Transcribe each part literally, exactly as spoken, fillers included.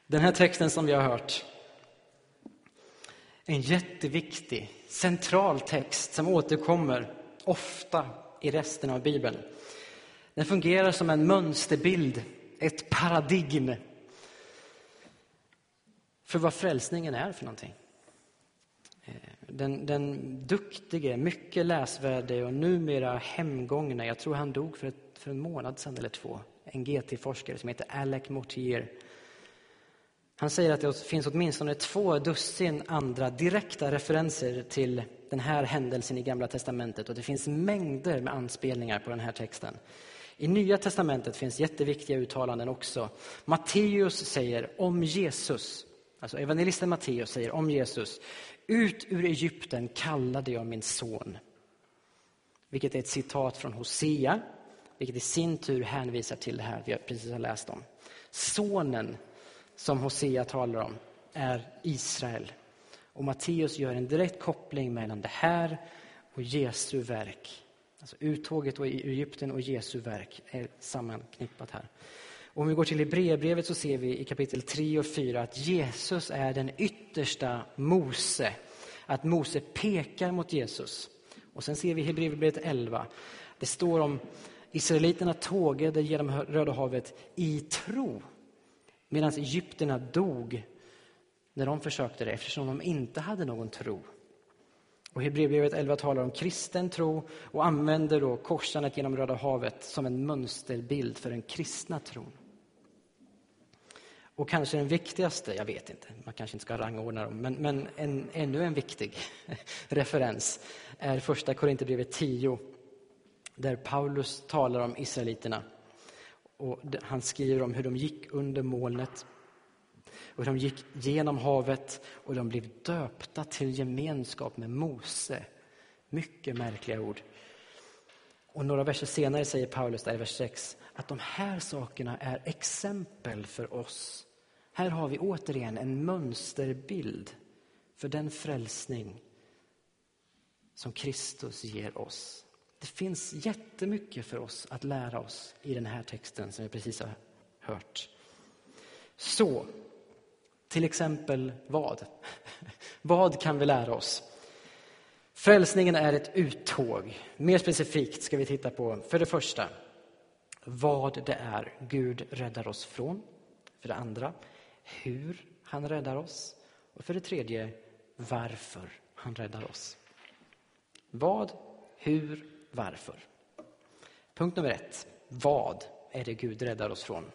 Den här texten som vi har hört, en jätteviktig, central text som återkommer ofta i resten av Bibeln. Den fungerar som en mönsterbild, ett paradigm för vad frälsningen är för någonting. Den, den duktige, mycket läsvärde och numera hemgångna, jag tror han dog för, ett, för en månad sedan eller två, en G T-forskare som heter Alec Mortier. Han säger att det finns åtminstone två dussin andra direkta referenser till den här händelsen i Gamla testamentet. Och det finns mängder med anspelningar på den här texten. I Nya testamentet finns jätteviktiga uttalanden också. Matteus säger om Jesus, alltså evangelisten Matteus säger om Jesus: ut ur Egypten kallade jag min son. Vilket är ett citat från Hosea, vilket i sin tur hänvisar till det här vi precis har läst om. Sonen som Hosea talar om är Israel. Och Matteus gör en direkt koppling mellan det här och Jesu verk. Alltså uttåget ur Egypten och Jesu verk är sammanknippat här. Och om vi går till Hebreerbrevet så ser vi i kapitel tre och fyra att Jesus är den yttersta Mose. Att Mose pekar mot Jesus. Och sen ser vi i Hebreerbrevet elva. Det står om israeliterna tågade genom Röda havet i tro. Medan egypterna dog när de försökte det, eftersom de inte hade någon tro. Och Hebreerbrevet elva talar om kristen tro och använder då korsandet genom Röda havet som en mönsterbild för den kristna tron. Och kanske den viktigaste, jag vet inte, man kanske inte ska rangordna dem, men, men en, ännu en viktig referens är första Korinthierbrevet tio, där Paulus talar om israeliterna. Och han skriver om hur de gick under molnet och hur de gick genom havet och de blev döpta till gemenskap med Mose. Mycket märkliga ord. Och några verser senare säger Paulus där i vers sex att de här sakerna är exempel för oss. Här har vi återigen en mönsterbild för den frälsning som Kristus ger oss. Det finns jättemycket för oss att lära oss i den här texten som vi precis har hört. Så, till exempel vad? Vad kan vi lära oss? Frälsningen är ett uttåg. Mer specifikt ska vi titta på, för det första, vad det är Gud räddar oss från. För det andra, hur han räddar oss. Och för det tredje, varför han räddar oss. Vad, hur, varför? Punkt nummer ett. Vad är det Gud räddar oss från?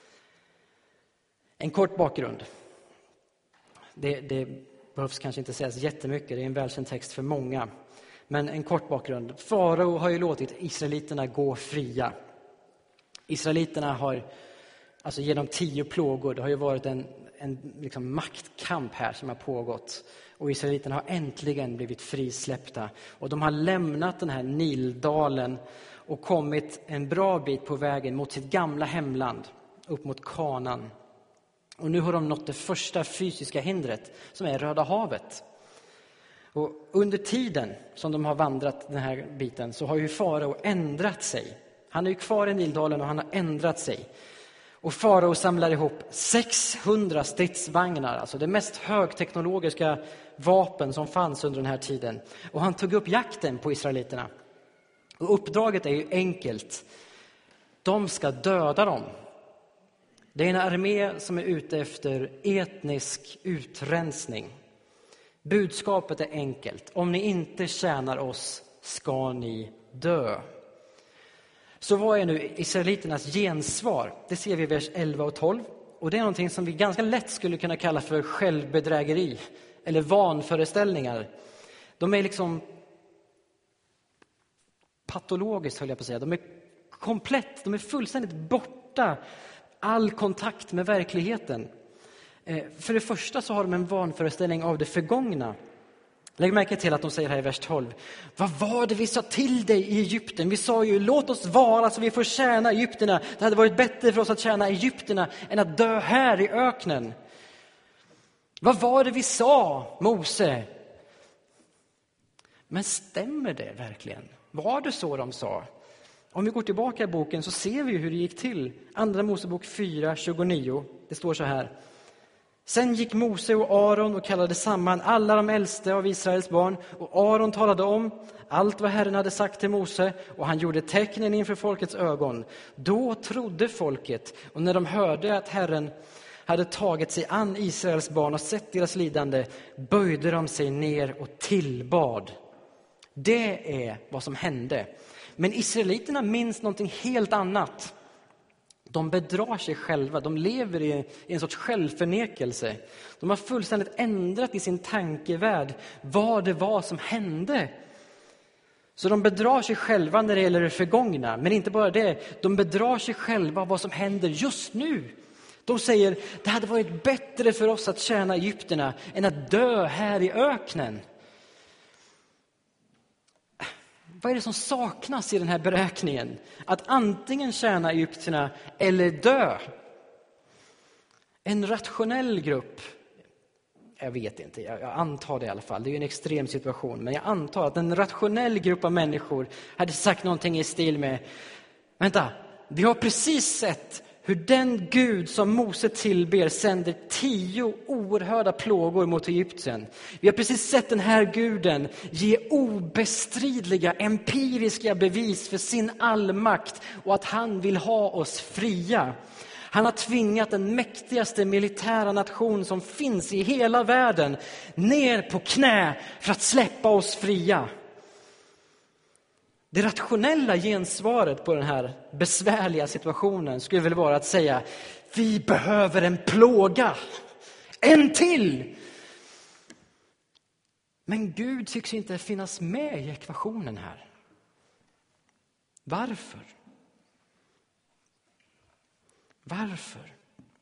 En kort bakgrund. Det, det behövs kanske inte sägas jättemycket. Det är en välkänd text för många. Men en kort bakgrund. Farao har ju låtit israeliterna gå fria. Israeliterna har, alltså genom tio plågor, det har ju varit en, en liksom maktkamp här som har pågått. Och israeliterna har äntligen blivit frisläppta. Och de har lämnat den här Nildalen och kommit en bra bit på vägen mot sitt gamla hemland, upp mot Kanan. Och nu har de nått det första fysiska hindret, som är Röda havet. Och under tiden som de har vandrat den här biten så har ju farao ändrat sig. Han är ju kvar i Nildalen och han har ändrat sig. Och farao samlar ihop sexhundra stridsvagnar, alltså det mest högteknologiska vapen som fanns under den här tiden. Och han tog upp jakten på israeliterna. Och uppdraget är ju enkelt. De ska döda dem. Det är en armé som är ute efter etnisk utrensning. Budskapet är enkelt. Om ni inte tjänar oss ska ni dö. Så vad är nu israeliternas gensvar? Det ser vi i vers elva och tolv. Och det är någonting som vi ganska lätt skulle kunna kalla för självbedrägeri. Eller vanföreställningar. De är liksom patologiskt, höll jag på att säga. De är komplett, de är fullständigt borta. All kontakt med verkligheten. För det första så har de en vanföreställning av det förgångna. Lägg märke till att de säger här i vers tolv. Vad var det vi sa till dig i Egypten? Vi sa ju, låt oss vara så vi får tjäna Egypterna. Det hade varit bättre för oss att tjäna Egypterna än att dö här i öknen. Vad var det vi sa, Mose? Men stämmer det verkligen? Var det så de sa? Om vi går tillbaka i boken så ser vi hur det gick till. Andra Mosebok fyra tjugonio. Det står så här. Sen gick Mose och Aron och kallade samman alla de äldste av Israels barn. Och Aron talade om allt vad Herren hade sagt till Mose, och han gjorde tecknen inför folkets ögon. Då trodde folket, och när de hörde att Herren hade tagit sig an Israels barn och sett deras lidande, böjde de sig ner och tillbad. Det är vad som hände. Men israeliterna minns någonting helt annat. De bedrar sig själva, de lever i en sorts självförnekelse. De har fullständigt ändrat i sin tankevärld vad det var som hände. Så de bedrar sig själva när det gäller det förgångna. Men inte bara det, de bedrar sig själva vad som händer just nu. De säger, det hade varit bättre för oss att tjäna egyptierna än att dö här i öknen. Vad är det som saknas i den här beräkningen? Att antingen tjäna egyptierna eller dö. En rationell grupp, jag vet inte, jag antar det i alla fall. Det är ju en extrem situation, men jag antar att en rationell grupp av människor hade sagt någonting i stil med: vänta, vi har precis sett hur den Gud som Mose tillber sänder tio oerhörda plågor mot Egypten. Vi har precis sett den här guden ge obestridliga, empiriska bevis för sin allmakt och att han vill ha oss fria. Han har tvingat den mäktigaste militära nation som finns i hela världen ner på knä för att släppa oss fria. Det rationella gensvaret på den här besvärliga situationen skulle väl vara att säga: vi behöver en plåga, en till. Men Gud tycks inte finnas med i ekvationen här. Varför? Varför?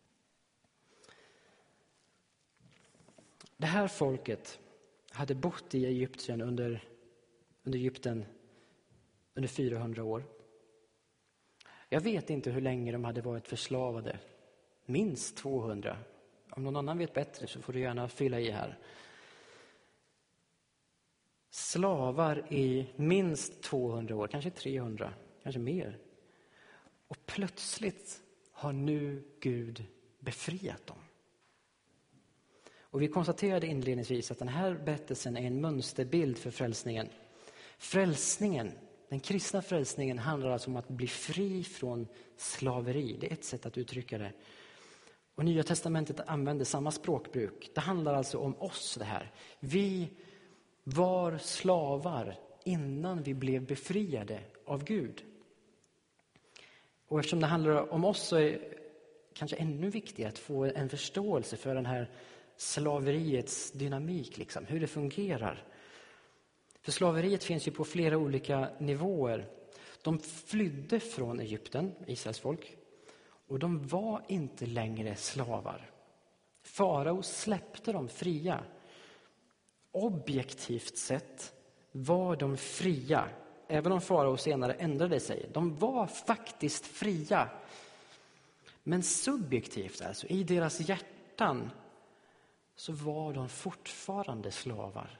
Det här folket hade bott i Egypten under, under Egypten under fyrahundra år. Jag vet inte hur länge de hade varit förslavade. Minst tvåhundra. Om någon annan vet bättre så får du gärna fylla i här. Slavar i minst tvåhundra år, kanske trehundra, kanske mer. Och plötsligt har nu Gud befriat dem. Och vi konstaterade inledningsvis att den här berättelsen är en mönsterbild för frälsningen. Frälsningen, den kristna frälsningen, handlar alltså om att bli fri från slaveri. Det är ett sätt att uttrycka det. Och Nya testamentet använder samma språkbruk. Det handlar alltså om oss det här. Vi var slavar innan vi blev befriade av Gud. Och eftersom det handlar om oss så är det kanske ännu viktigare att få en förståelse för den här slaveriets dynamik, liksom, hur det fungerar. För slaveriet finns ju på flera olika nivåer. De flydde från Egypten, Israels folk, och de var inte längre slavar. Farao släppte dem fria. Objektivt sett var de fria, även om farao senare ändrade sig. De var faktiskt fria. Men subjektivt, alltså i deras hjärtan, så var de fortfarande slavar.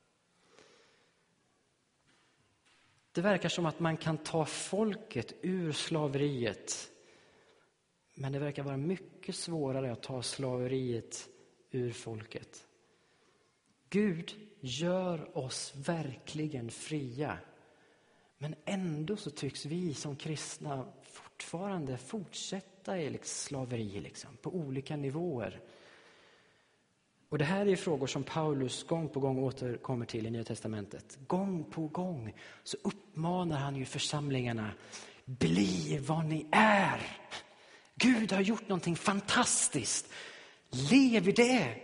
Det verkar som att man kan ta folket ur slaveriet, men det verkar vara mycket svårare att ta slaveriet ur folket. Gud gör oss verkligen fria, men ändå så tycks vi som kristna fortfarande fortsätta i slaveri, liksom, på olika nivåer. Och det här är frågor som Paulus gång på gång återkommer till i Nya testamentet. Gång på gång så uppmanar han ju församlingarna: bli vad ni är. Gud har gjort någonting fantastiskt. Lev i det.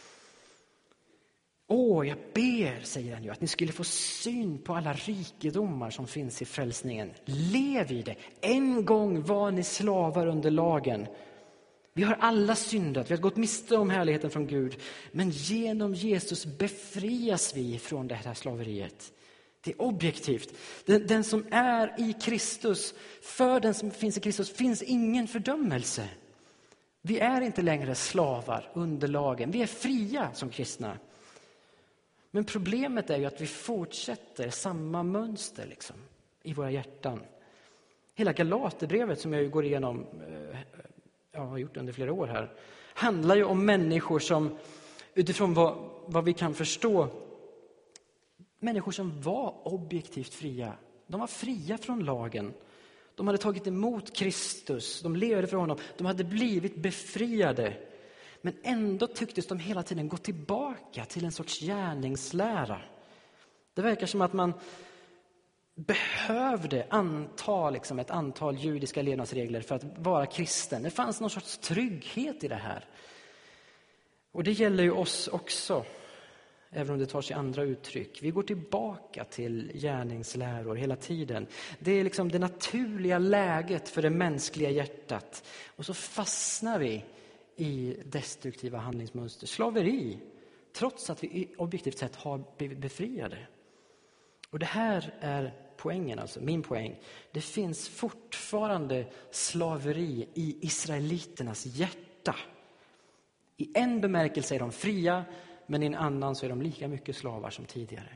Åh, jag ber, säger han ju, att ni skulle få syn på alla rikedomar som finns i frälsningen. Lev i det. En gång var ni slavar under lagen. Vi har alla syndat, vi har gått miste om härligheten från Gud. Men genom Jesus befrias vi från det här slaveriet. Det är objektivt. Den, den som är i Kristus, för den som finns i Kristus finns ingen fördömelse. Vi är inte längre slavar under lagen. Vi är fria som kristna. Men problemet är ju att vi fortsätter samma mönster liksom, i våra hjärtan. Hela Galaterbrevet som jag går igenom, jag har gjort under flera år här, handlar ju om människor som utifrån vad, vad vi kan förstå, människor som var objektivt fria. De var fria från lagen. De hade tagit emot Kristus. De levde för honom. De hade blivit befriade. Men ändå tycktes de hela tiden gå tillbaka till en sorts gärningslära. Det verkar som att man behövde anta liksom ett antal judiska levnadsregler för att vara kristen. Det fanns någon sorts trygghet i det här. Och det gäller ju oss också, även om det tar sig andra uttryck. Vi går tillbaka till gärningsläror hela tiden. Det är liksom det naturliga läget för det mänskliga hjärtat. Och så fastnar vi i destruktiva handlingsmönster. Slaveri, trots att vi objektivt sett har blivit befriade. Och det här är poängen, alltså min poäng. Det finns fortfarande slaveri i israeliternas hjärta. I en bemärkelse är de fria, men i en annan så är de lika mycket slavar som tidigare.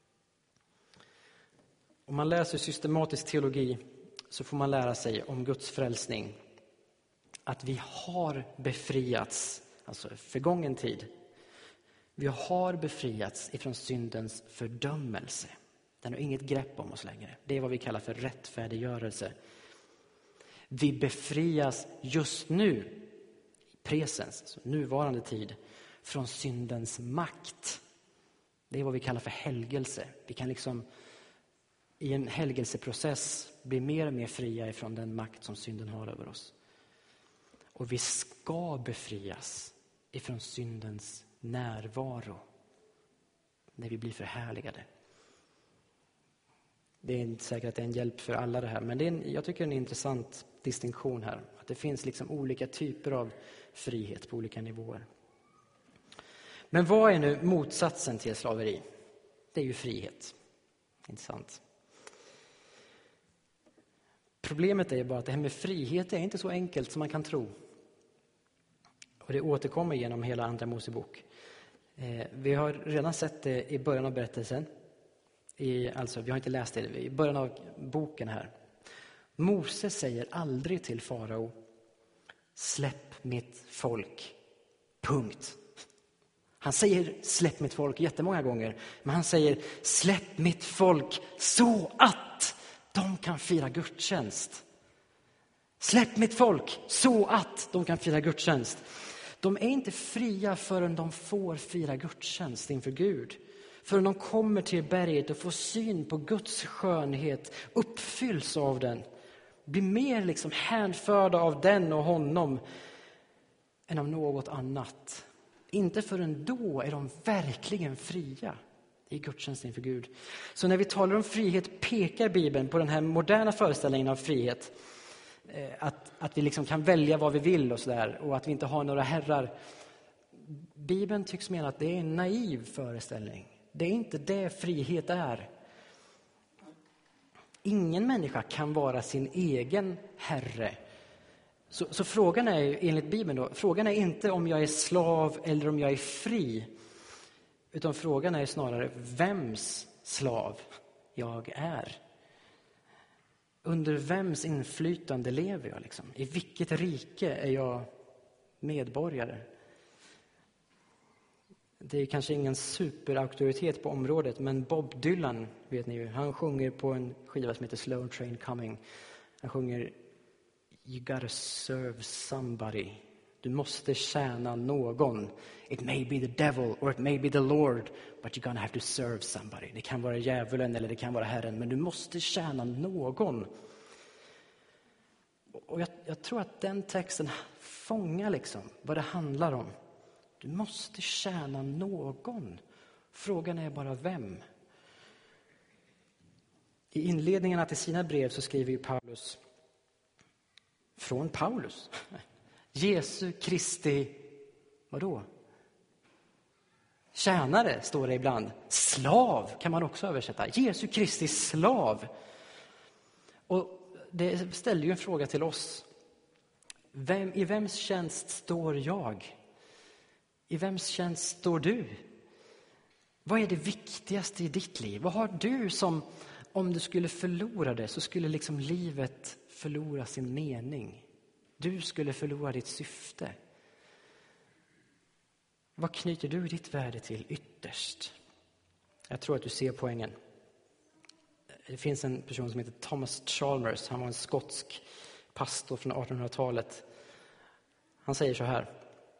Om man läser systematisk teologi så får man lära sig om Guds frälsning. Att vi har befriats, alltså förgången tid. Vi har befriats ifrån syndens fördömelse. Den har inget grepp om oss längre. Det är vad vi kallar för rättfärdiggörelse. Vi befrias just nu, presens, alltså nuvarande tid, från syndens makt. Det är vad vi kallar för helgelse. Vi kan liksom i en helgelseprocess bli mer och mer fria ifrån den makt som synden har över oss. Och vi ska befrias ifrån syndens närvaro när vi blir förhärligade. Det är inte säkert att det är en hjälp för alla det här, men det är en, jag tycker det är en intressant distinktion här. Att det finns liksom olika typer av frihet på olika nivåer. Men vad är nu motsatsen till slaveri? Det är ju frihet. Intressant. Problemet är ju bara att det här med frihet är inte så enkelt som man kan tro. Och det återkommer genom hela Andra Mosebok. Eh, vi har redan sett det i början av berättelsen. I, alltså, vi har inte läst det i början av boken här. Mose säger aldrig till farao: släpp mitt folk. Punkt. Han säger släpp mitt folk jättemånga gånger. Men han säger släpp mitt folk så att de kan fira gudstjänst. Släpp mitt folk så att de kan fira gudstjänst. De är inte fria förrän de får fira gudstjänst inför Gud. Förrän de kommer till berget och får syn på Guds skönhet, uppfylls av den. Blir mer liksom hänförda av den och honom än av något annat. Inte förrän då är de verkligen fria i gudstjänst inför Gud. Så när vi talar om frihet pekar Bibeln på den här moderna föreställningen av frihet. Att, att vi liksom kan välja vad vi vill och sådär. Och att vi inte har några herrar. Bibeln tycks mena att det är en naiv föreställning. Det är inte det frihet är. Ingen människa kan vara sin egen herre. Så, så frågan är ju, enligt Bibeln då, frågan är inte om jag är slav eller om jag är fri. Utan frågan är snarare vems slav jag är. Under vems inflytande lever jag liksom? I vilket rike är jag medborgare? Det är kanske ingen superauktoritet på området, men Bob Dylan, vet ni ju, han sjunger på en skiva som heter Slow Train Coming. Han sjunger You gotta serve somebody. Du måste tjäna någon. It may be the devil or it may be the Lord, but you're gonna have to serve somebody. Det kan vara djävulen eller det kan vara Herren, men du måste tjäna någon. Och jag, jag tror att den texten fångar liksom vad det handlar om. Du måste tjäna någon. Frågan är bara vem. I inledningarna till sina brev så skriver ju Paulus, från Paulus, Jesu Kristi, vadå? Tjänare står det ibland. Slav kan man också översätta. Jesu Kristi slav. Och det ställer ju en fråga till oss. Vem, i vems tjänst står jag? I vems tjänst står du? Vad är det viktigaste i ditt liv? Vad har du som, om du skulle förlora det, så skulle liksom livet förlora sin mening? Du skulle förlora ditt syfte. vad knyter du ditt värde till ytterst? Jag tror att du ser poängen. Det finns en person som heter Thomas Chalmers. Han var en skotsk pastor från artonhundratalet. Han säger så här: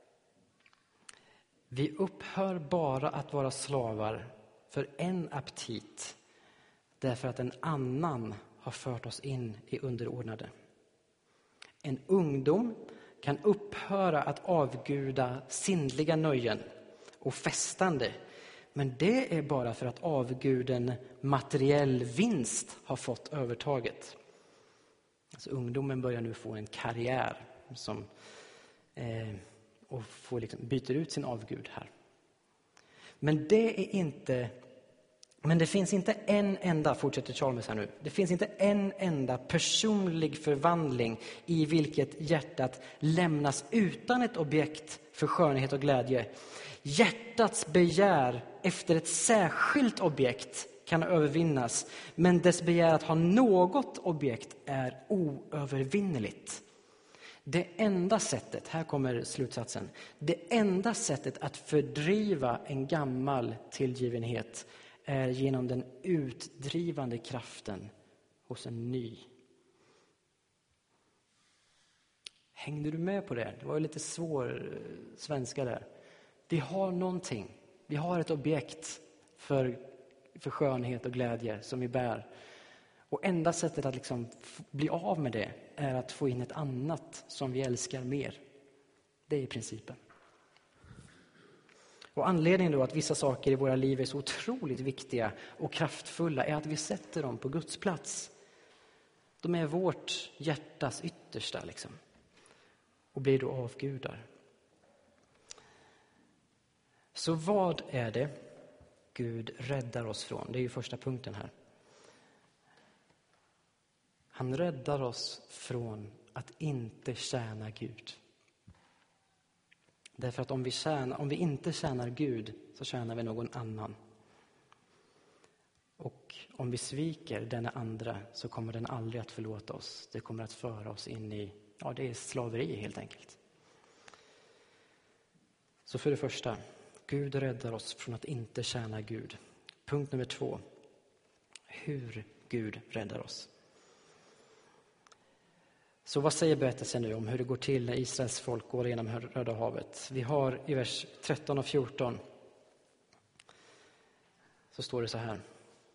vi upphör bara att vara slavar för en aptit, därför att en annan har fört oss in i underordnade. En ungdom kan upphöra att avguda sinnliga nöjen och festande, men det är bara för att avguden materiell vinst har fått övertaget. Alltså ungdomen börjar nu få en karriär som eh, och får liksom, byter ut sin avgud här. Men det är inte Men det finns inte en enda, fortsätter Chalmers här nu, det finns inte en enda personlig förvandling i vilket hjärtat lämnas utan ett objekt för skönhet och glädje. Hjärtats begär efter ett särskilt objekt kan övervinnas, men dess begär att ha något objekt är oövervinneligt. Det enda sättet, här kommer slutsatsen, det enda sättet att fördriva en gammal tillgivenhet är genom den utdrivande kraften hos en ny. Hängde du med på det? Det var ju lite svår svenska där. Vi har någonting. Vi har ett objekt för, för skönhet och glädje som vi bär. Och enda sättet att liksom bli av med det är att få in ett annat som vi älskar mer. Det är principen. Och anledningen då att vissa saker i våra liv är så otroligt viktiga och kraftfulla är att vi sätter dem på Guds plats. De är vårt hjärtas yttersta liksom. Och blir då avgudar. Så vad är det Gud räddar oss från? Det är ju första punkten här. Han räddar oss från att inte tjäna Gud. Därför att om vi, tjänar, om vi inte tjänar Gud så tjänar vi någon annan. Och om vi sviker denna andra så kommer den aldrig att förlåta oss. Det kommer att föra oss in i, ja det är slaveri helt enkelt. Så för det första, Gud räddar oss från att inte tjäna Gud. Punkt nummer två, hur Gud räddar oss. Så vad säger berättelsen nu om hur det går till när Israels folk går genom Röda havet? Vi har i vers tretton och fjorton så står det så här.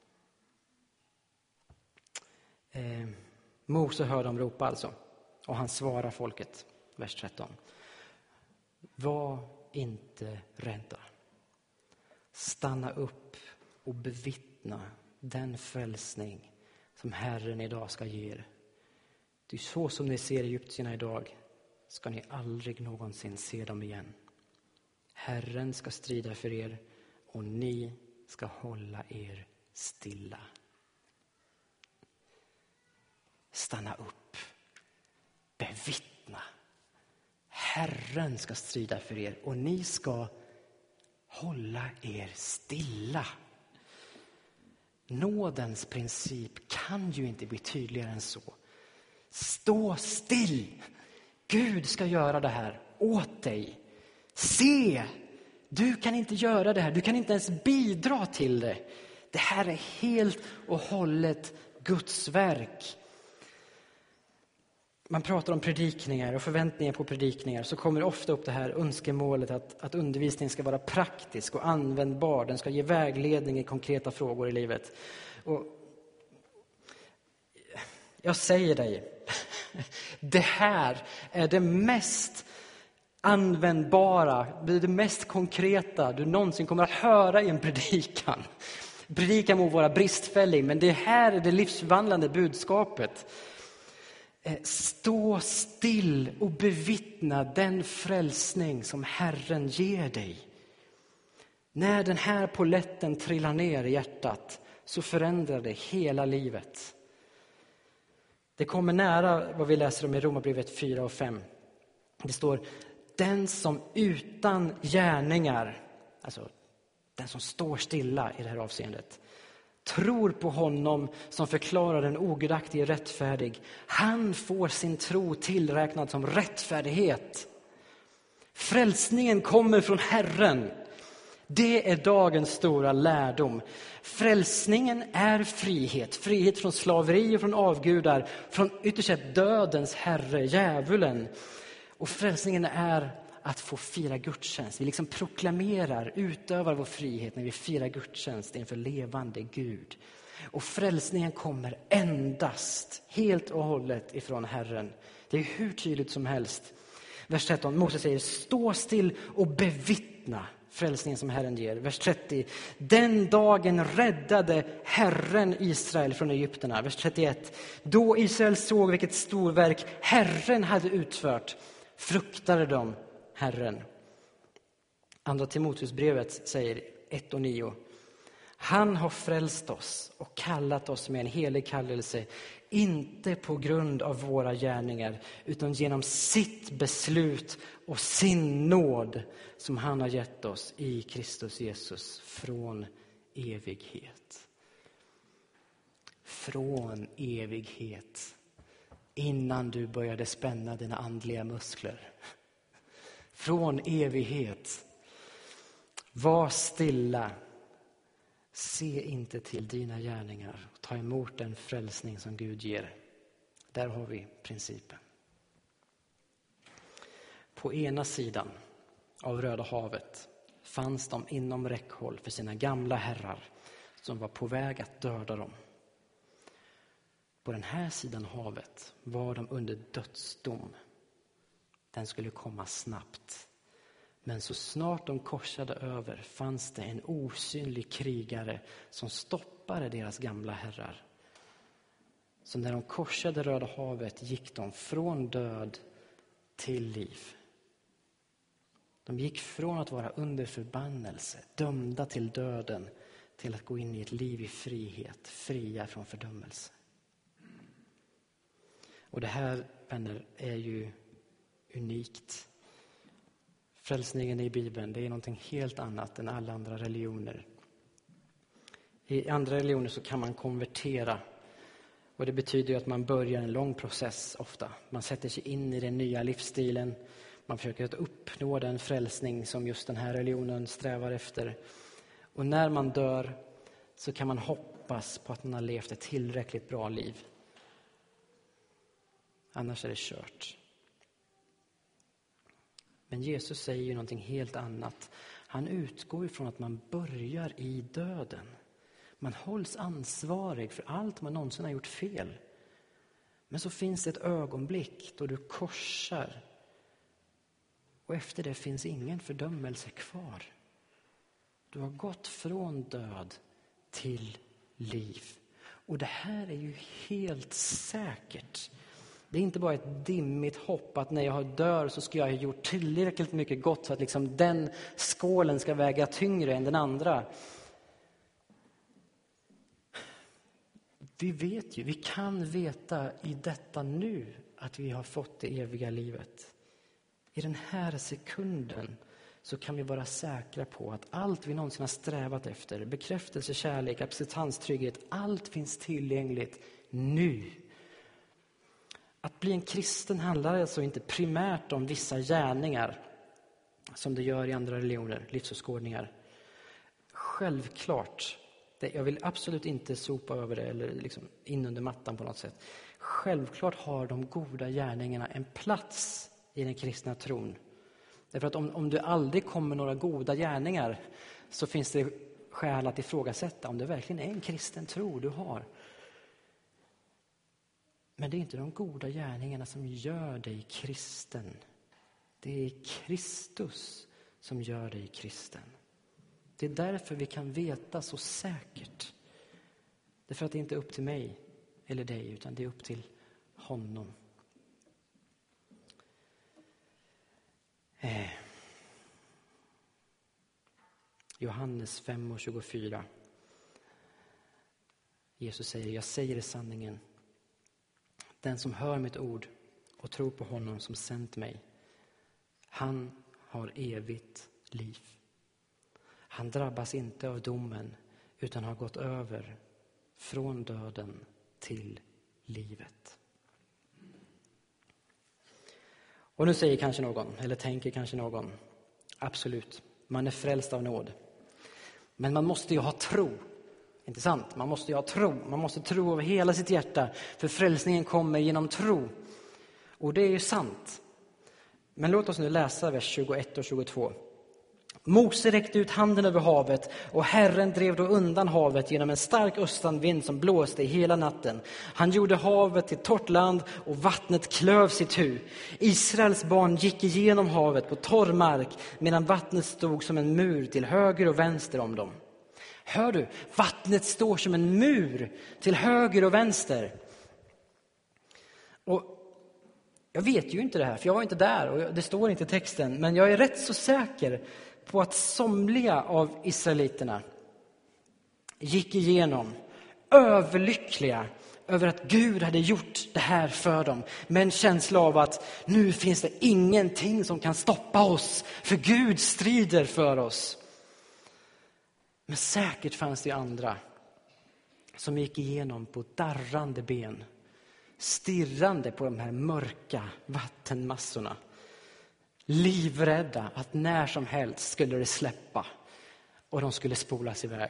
Eh, Mose hör dem ropa alltså och han svarar folket, vers tretton. Var inte rädda. Stanna upp och bevittna den frälsning som Herren idag ska ge er. Det är så som ni ser egyptierna idag ska ni aldrig någonsin se dem igen. Herren ska strida för er och ni ska hålla er stilla. Stanna upp. Bevittna. Herren ska strida för er och ni ska hålla er stilla. Nådens princip kan ju inte bli tydligare än så. Stå still. Gud ska göra det här åt dig. Se, du kan inte göra det här. Du kan inte ens bidra till det. Det här är helt och hållet Guds verk. Man pratar om predikningar och förväntningar på predikningar, så kommer ofta upp det här önskemålet att, att undervisningen ska vara praktisk och användbar. Den ska ge vägledning i konkreta frågor i livet. Och jag säger dig, det här är det mest användbara, det mest konkreta du någonsin kommer att höra i en predikan. Predikan må vara bristfällig, men det här är det livsförvandlande budskapet. Stå still och bevittna den frälsning som Herren ger dig. När den här poletten trillar ner i hjärtat så förändrar det hela livet. Det kommer nära vad vi läser om i Romarbrevet fyra och fem. Det står, den som utan gärningar, alltså den som står stilla i det här avseendet, tror på honom som förklarar den ogudaktige rättfärdig. Han får sin tro tillräknad som rättfärdighet. Frälsningen kommer från Herren. Det är dagens stora lärdom. Frälsningen är frihet. Frihet från slaveri och från avgudar. Från ytterst sett dödens herre, djävulen. Och frälsningen är att få fira gudstjänst. Vi liksom proklamerar, utövar vår frihet när vi firar gudstjänst inför levande Gud. Och frälsningen kommer endast helt och hållet ifrån Herren. Det är hur tydligt som helst. Vers tretton, Moses säger, stå still och bevittna frälsningen som Herren ger. Vers trettio, den dagen räddade Herren Israel från Egypterna. Vers trettioett, då Israel såg vilket storverk Herren hade utfört, fruktade de Herren. Andra Timoteusbrevet säger ett och nio. Han har frälst oss och kallat oss med en helig kallelse, inte på grund av våra gärningar utan genom sitt beslut och sin nåd som han har gett oss i Kristus Jesus från evighet. Från evighet. Innan du började spänna dina andliga muskler. Från evighet. Var stilla. Se inte till dina gärningar och ta emot den frälsning som Gud ger. Där har vi principen. På ena sidan av Röda havet fanns de inom räckhåll för sina gamla herrar som var på väg att döda dem. På den här sidan havet var de under dödsdom. Den skulle komma snabbt. Men så snart de korsade över fanns det en osynlig krigare som stoppade deras gamla herrar. Så när de korsade Röda havet gick de från död till liv. De gick från att vara under förbannelse, dömda till döden, till att gå in i ett liv i frihet, fria från fördömelse. Och det här, vänner, är ju unikt. Frälsningen i Bibeln, det är någonting helt annat än alla andra religioner. I andra religioner så kan man konvertera. Och det betyder ju att man börjar en lång process ofta. Man sätter sig in i den nya livsstilen. Man försöker att uppnå den frälsning som just den här religionen strävar efter. Och när man dör så kan man hoppas på att man har levt ett tillräckligt bra liv. Annars är det kört. Men Jesus säger ju någonting helt annat. Han utgår ifrån att man börjar i döden. Man hålls ansvarig för allt man någonsin har gjort fel. Men så finns det ett ögonblick då du korsar. Och efter det finns ingen fördömelse kvar. Du har gått från död till liv. Och det här är ju helt säkert. Det är inte bara ett dimmigt hopp att när jag dör så ska jag ha gjort tillräckligt mycket gott så att liksom den skålen ska väga tyngre än den andra. Vi vet ju, vi kan veta i detta nu att vi har fått det eviga livet. I den här sekunden så kan vi vara säkra på att allt vi någonsin har strävat efter, bekräftelse, kärlek, acceptans, trygghet, allt finns tillgängligt nu. Att bli en kristen handlar alltså inte primärt om vissa gärningar som det gör i andra religioner, livsåskådningar. Självklart, det, jag vill absolut inte sopa över det eller liksom in under mattan på något sätt. Självklart har de goda gärningarna en plats i den kristna tron. Därför att om, om du aldrig kommer några goda gärningar så finns det skäl att ifrågasätta om det verkligen är en kristen tro du har. Men det är inte de goda gärningarna som gör dig kristen. Det är Kristus som gör dig kristen. Det är därför vi kan veta så säkert. Därför att det inte är upp till mig eller dig utan det är upp till honom. Eh. Johannes fem och tjugofyra. Jesus säger, jag säger i sanningen. Den som hör mitt ord och tror på honom som sänt mig, han har evigt liv. Han drabbas inte av domen utan har gått över från döden till livet. Och nu säger kanske någon, eller tänker kanske någon, absolut, man är frälst av nåd. Men man måste ju ha tro, inte sant? Man måste ju ha tro, man måste tro av hela sitt hjärta, för frälsningen kommer genom tro. Och det är ju sant. Men låt oss nu läsa vers tjugoett och tjugotvå. Mose räckte ut handen över havet, och Herren drev då undan havet genom en stark östanvind som blåste hela natten. Han gjorde havet till torrt land, och vattnet klöv sitt hu. Israels barn gick igenom havet på torr mark, medan vattnet stod som en mur till höger och vänster om dem. Hör du? Vattnet står som en mur till höger och vänster. Och jag vet ju inte det här, för jag var inte där och det står inte i texten. Men jag är rätt så säker på att somliga av israeliterna gick igenom överlyckliga över att Gud hade gjort det här för dem. Med en känsla av att nu finns det ingenting som kan stoppa oss, för Gud strider för oss. Men säkert fanns det andra som gick igenom på darrande ben, stirrande på de här mörka vattenmassorna, livrädda att när som helst skulle det släppa och de skulle spolas iväg.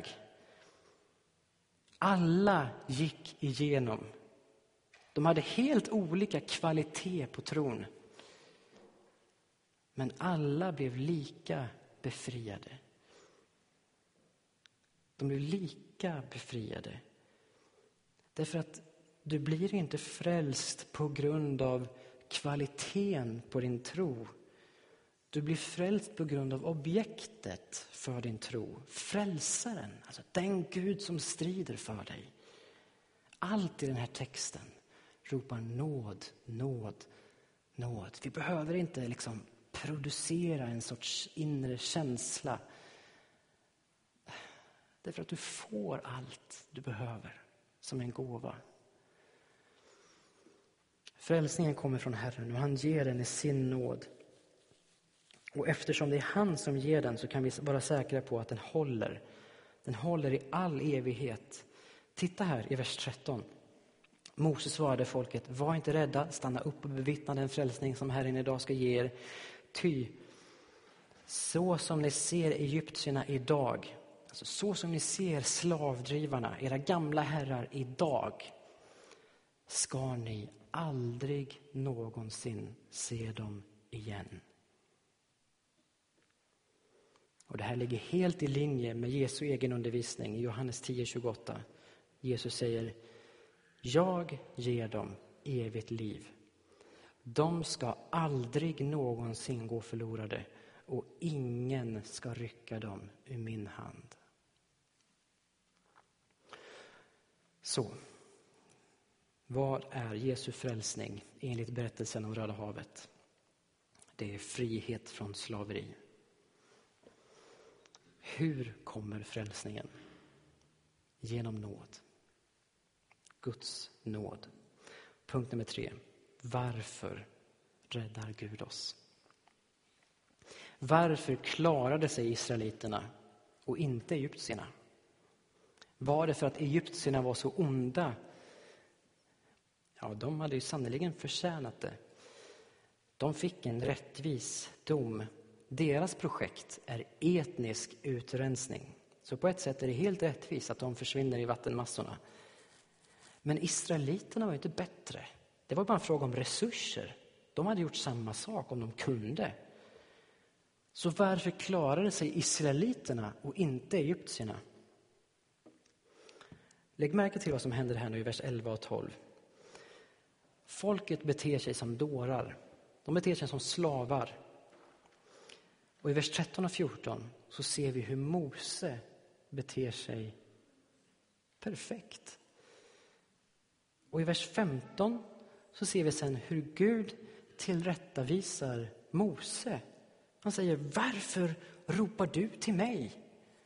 Alla gick igenom. De hade helt olika kvalitet på tron. Men alla blev lika befriade. De blev lika befriade. Därför att du blir inte frälst på grund av kvaliteten på din tro. Du blir frälst på grund av objektet för din tro. Frälsaren, alltså den Gud som strider för dig. Allt i den här texten ropar nåd, nåd, nåd. Vi behöver inte liksom producera en sorts inre känsla. Därför att du får allt du behöver som en gåva. Frälsningen kommer från Herren och han ger den i sin nåd. Och eftersom det är han som ger den så kan vi vara säkra på att den håller. Den håller i all evighet. Titta här i vers tretton. Moses svarade folket: var inte rädda, stanna upp och bevittna den frälsning som Herren idag ska ge er. Ty så som ni ser egyptierna idag, alltså så som ni ser slavdrivarna, era gamla herrar idag, ska ni aldrig någonsin se dem igen. Och det här ligger helt i linje med Jesu egen undervisning i Johannes tio tjugoåtta. Jesus säger: jag ger dem evigt liv. De ska aldrig någonsin gå förlorade och ingen ska rycka dem ur min hand. Så, vad är Jesu frälsning enligt berättelsen om Röda havet? Det är frihet från slaveri. Hur kommer frälsningen? Genom nåd. Guds nåd. Punkt nummer tre. Varför räddar Gud oss? Varför klarade sig israeliterna och inte egyptierna? Var det för att egyptierna var så onda? Ja, de hade ju sannoliken förtjänat det. De fick en rättvis dom. Deras projekt är etnisk utrensning. Så på ett sätt är det helt rättvist att de försvinner i vattenmassorna. Men israeliterna var inte bättre. Det var bara en fråga om resurser. De hade gjort samma sak om de kunde. Så varför klarade sig israeliterna och inte egyptierna? Lägg märke till vad som händer här nu i vers elva och tolv. Folket beter sig som dårar. De beter sig som slavar. Och i vers tretton och fjorton så ser vi hur Mose beter sig perfekt. Och i vers femton så ser vi sen hur Gud tillrättavisar Mose. Han säger: varför ropar du till mig?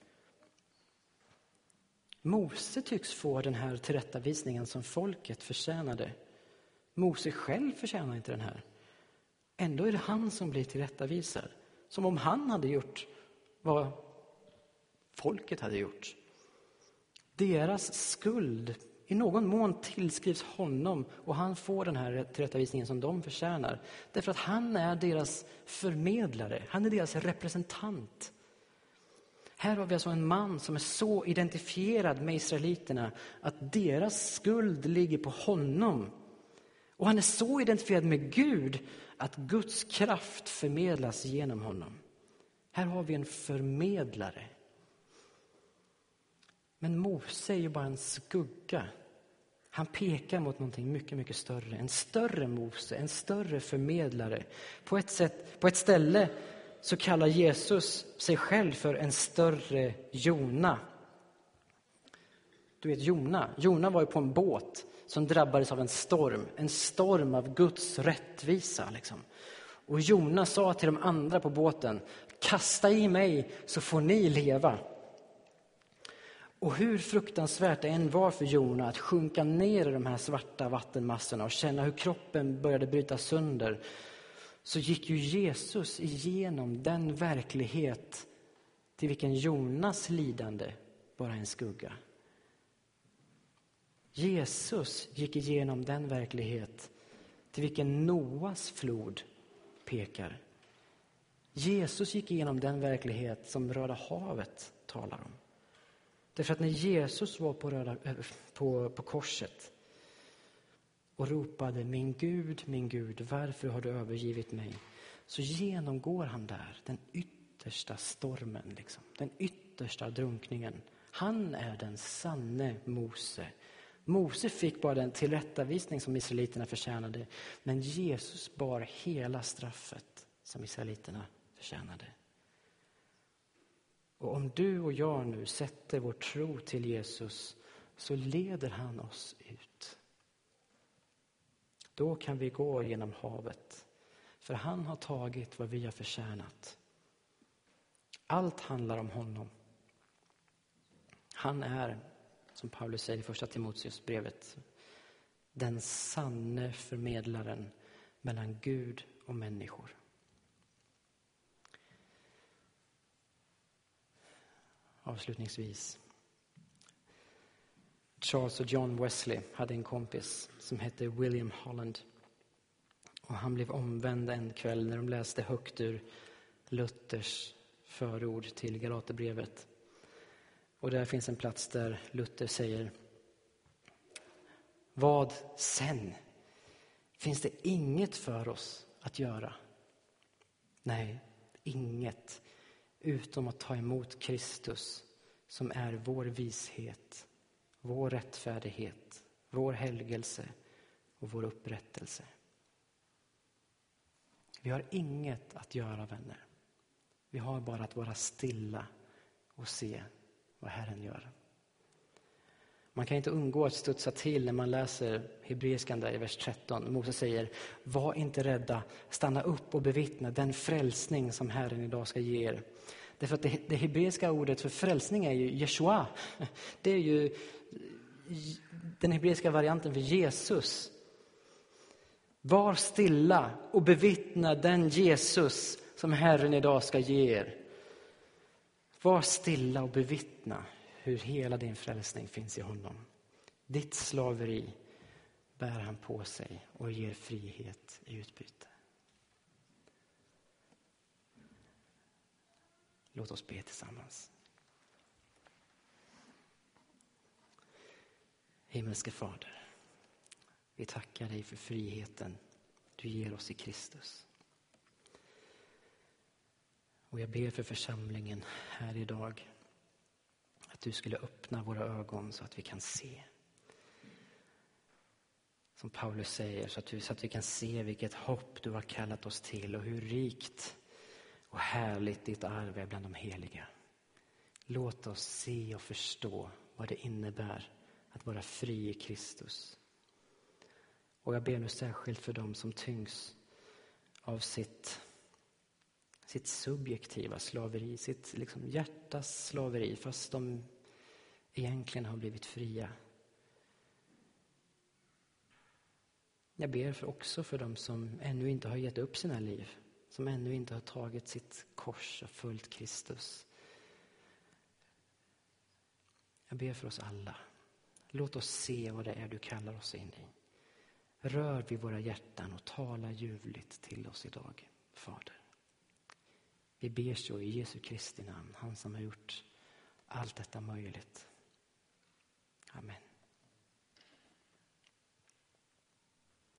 Mose tycks få den här tillrättavisningen som folket förtjänade. Mose själv förtjänar inte den här. Ändå är det han som blir tillrättavisad. Som om han hade gjort vad folket hade gjort. Deras skuld i någon mån tillskrivs honom och han får den här tillrättavisningen som de förtjänar. Därför att han är deras förmedlare, han är deras representant. Här har vi alltså en man som är så identifierad med israeliterna att deras skuld ligger på honom. Och han är så identifierad med Gud att Guds kraft förmedlas genom honom. Här har vi en förmedlare. Men Mose är ju bara en skugga. Han pekar mot någonting mycket, mycket större. En större Mose, en större förmedlare. På ett sätt, på ett ställe så kallar Jesus sig själv för en större Jona. Du vet Jona. Jona var ju på en båt som drabbades av en storm. En storm av Guds rättvisa. Liksom. Och Jona sa till de andra på båten: kasta i mig så får ni leva. Och hur fruktansvärt det än var för Jona att sjunka ner i de här svarta vattenmassorna och känna hur kroppen började bryta sönder, så gick ju Jesus igenom den verklighet till vilken Jonas lidande bara en skugga. Jesus gick igenom den verklighet till vilken Noas flod pekar. Jesus gick igenom den verklighet som Röda havet talar om. Därför att när Jesus var på, röda, på, på korset och ropade: min Gud, min Gud, varför har du övergivit mig? Så genomgår han där den yttersta stormen, liksom, den yttersta drunkningen. Han är den sanne Mose. Mose fick bara den tillrättavisning som israeliterna förtjänade, men Jesus bar hela straffet som israeliterna förtjänade. Och om du och jag nu sätter vår tro till Jesus, så leder han oss ut. Då kan vi gå genom havet, för han har tagit vad vi har förtjänat. Allt handlar om honom. Han är, som Paulus säger i första Timoteusbrevet, den sanne förmedlaren mellan Gud och människor. Avslutningsvis. Charles och John Wesley hade en kompis som hette William Holland. Och han blev omvänd en kväll när de läste högt ur Luthers förord till Galaterbrevet. Och där finns en plats där Luther säger: vad sen? Finns det inget för oss att göra? Nej, inget. Utom att ta emot Kristus som är vår vishet, vår rättfärdighet, vår helgelse och vår upprättelse. Vi har inget att göra, vänner. Vi har bara att vara stilla och se vad Herren gör. Man kan inte undgå att studsa till när man läser hebreiskan där i vers tretton. Moses säger: var inte rädda, stanna upp och bevittna den frälsning som Herren idag ska ge er. Därför att det, det hebreiska ordet för frälsning är ju Jeshua. Det är ju den hebreiska varianten för Jesus. Var stilla och bevittna den Jesus som Herren idag ska ge er. Var stilla och bevittna hur hela din frälsning finns i honom. Ditt slaveri bär han på sig och ger frihet i utbyte. Låt oss be tillsammans. Himmelske Fader, vi tackar dig för friheten du ger oss i Kristus. Och jag ber för församlingen här idag att du skulle öppna våra ögon så att vi kan se. Som Paulus säger, så att, du, så att vi kan se vilket hopp du har kallat oss till och hur rikt och härligt ditt arv är bland de heliga. Låt oss se och förstå vad det innebär att vara fri i Kristus. Och jag ber nu särskilt för dem som tyngs av sitt, sitt subjektiva slaveri, sitt liksom hjärtas slaveri, fast de egentligen har blivit fria. Jag ber för också för dem som ännu inte har gett upp sina liv, som ännu inte har tagit sitt kors och följt Kristus. Jag ber för oss alla. Låt oss se vad det är du kallar oss in i. Rör vid våra hjärtan och tala ljuvligt till oss idag, Fader. Vi ber så i Jesu Kristi namn, han som har gjort allt detta möjligt.